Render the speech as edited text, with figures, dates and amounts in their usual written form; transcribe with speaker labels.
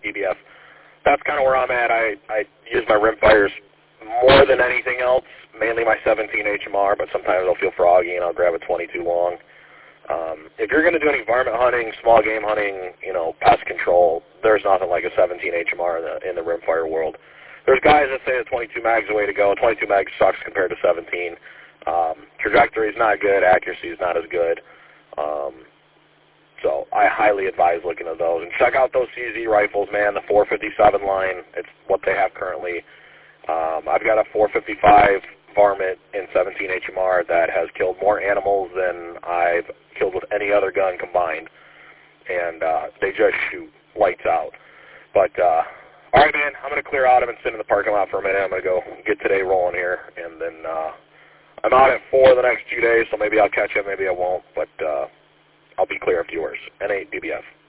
Speaker 1: N8 DBF. That's kind of where I'm at. I use my rimfires more than anything else, mainly my 17 HMR, but sometimes I'll feel froggy and I'll grab a 22 long. If you're going to do any varmint hunting, small game hunting, pest control, there's nothing like a 17 HMR in the rimfire world. There's guys that say the 22 mag's the way to go. 22 mag sucks compared to 17. Trajectory is not good. Accuracy is not as good. So I highly advise looking at those. And check out those CZ rifles, man, the 457 line. It's what they have currently. I've got a 455 varmint in 17 HMR that has killed more animals than I've killed with any other gun combined. And they just shoot lights out. But, all right, man, I'm going to clear out. I've been sitting in the parking lot for a minute. I'm going to go get today rolling here. And then I'm out at 4 the next 2 days, so maybe I'll catch it, maybe I won't. But I'll be clear of yours. N8 DBF.